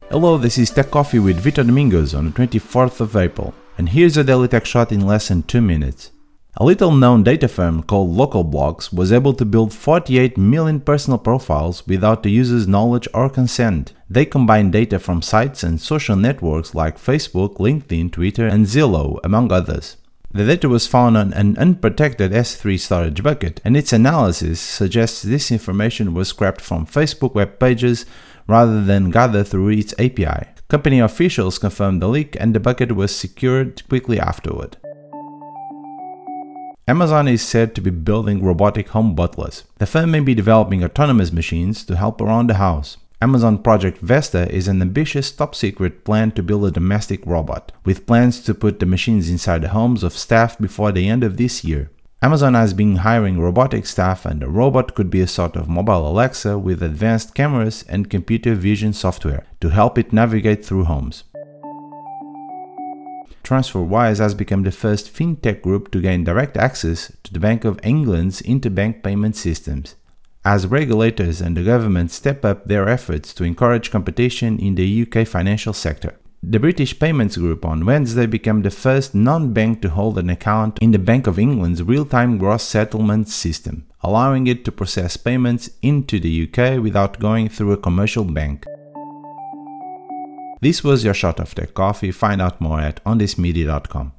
Hello, this is Tech Coffee with Vitor Domingos on the 24th of April, and here's a daily tech shot in less than 2 minutes. A little-known data firm called LocalBlox was able to build 48 million personal profiles without the user's knowledge or consent. They combine data from sites and social networks like Facebook, LinkedIn, Twitter, and Zillow, among others. The data was found on an unprotected S3 storage bucket, and its analysis suggests this information was scrapped from Facebook web pages rather than gathered through its API. Company officials confirmed the leak, and the bucket was secured quickly afterward. Amazon is said to be building robotic home butlers. The firm may be developing autonomous machines to help around the house. Amazon Project Vesta is an ambitious top-secret plan to build a domestic robot, with plans to put the machines inside the homes of staff before the end of this year. Amazon has been hiring robotic staff, and the robot could be a sort of mobile Alexa with advanced cameras and computer vision software to help it navigate through homes. TransferWise has become the first fintech group to gain direct access to the Bank of England's interbank payment systems, as regulators and the government step up their efforts to encourage competition in the UK financial sector. The British Payments Group on Wednesday became the first non-bank to hold an account in the Bank of England's real-time gross settlement system, allowing it to process payments into the UK without going through a commercial bank. This was your shot of Tech Coffee. Find out more at onthismedia.com.